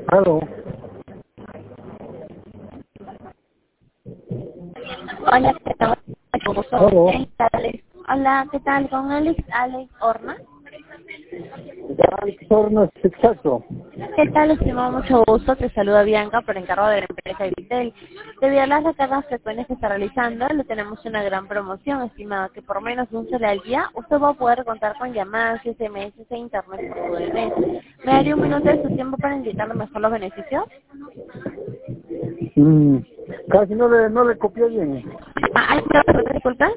Aló, Hola, ¿qué tal? Mucho gusto. aló. Hola, ¿qué tal? Con Alex Horna. Torno exacto. ¿Qué tal, estimado? Mucho gusto. Te saluda Bianca por encargo de la empresa Vitel. Debido a las recargas frecuentes que está realizando, le tenemos una gran promoción, estimado, que por menos de un solo al día, usted va a poder contar con llamadas, SMS e internet por todo el mes. ¿Me daría un minuto de su tiempo para indicarle mejor los beneficios? Mm, Casi no le copié bien. ¿Hay disculpa?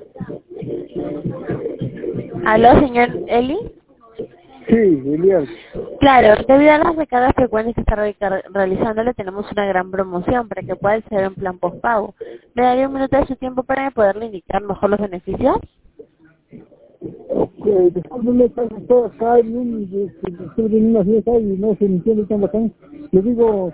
¿Aló, señor Eli? Sí, Elías. Claro, debido a las recargas frecuentes que está realizando, le tenemos una gran promoción para que pueda acceder a un plan postpago. ¿Me daría un minuto de su tiempo para poderle indicar mejor los beneficios? Después de un mes todo acá estoy en una fiesta y no se me entiende tan bacán. Le digo,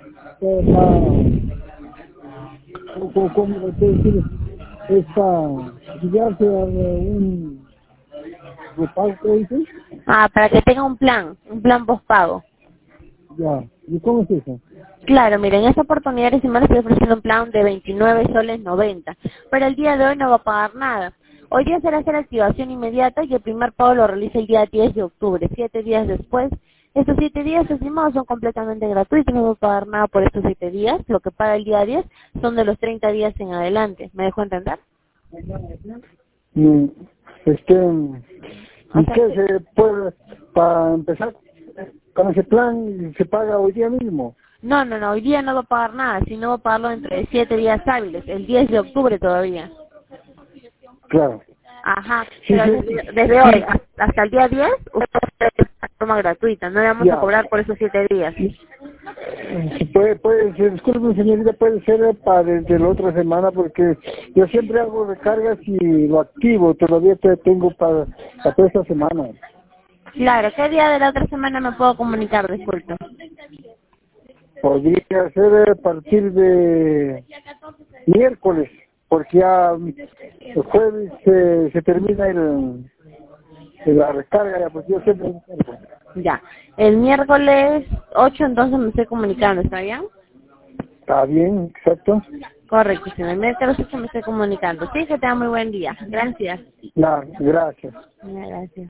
¿cómo puedo decir? Es para llegarse a un repago, ¿qué dicen? Ah, para que tenga un plan postpago. Ya. ¿Y cómo es eso? Claro, miren, en esta oportunidad encima le estoy ofreciendo un plan de 29 soles 90, pero el día de hoy no va a pagar nada. Hoy día será hacer activación inmediata y el primer pago lo realiza el día 10 de octubre, 7 días después. Estos 7 días estimados son completamente gratuitos, no va a pagar nada por estos 7 días. Lo que paga el día 10 son de los 30 días en adelante. ¿Me dejo entender? Mm, O ¿Y sea qué que se puede, para empezar con ese plan, se paga hoy día mismo? no, hoy día no va a pagar nada, sino va a pagarlo dentro de 7 días hábiles, el 10 de octubre todavía. Claro. Ajá, Sí, pero sí, desde hoy sí, hasta el día 10, usted puede hacer de forma gratuita, no le vamos a ya. cobrar por esos 7 días. Puede ser, disculpe señorita, puede ser para desde la otra semana porque yo siempre hago recargas y lo activo, todavía tengo para toda esta semana. Claro, ¿qué día de la otra semana me puedo comunicar? Disculpe. Podría ser a partir de miércoles, porque ya el jueves se termina la recarga, ya, pues yo siempre recargo. Ya, el miércoles 8 entonces me estoy comunicando, ¿está bien? Está bien, exacto. Correcto, sí, el miércoles 8 me estoy comunicando. Sí, que tenga muy buen día. Gracias. Gracias. Gracias.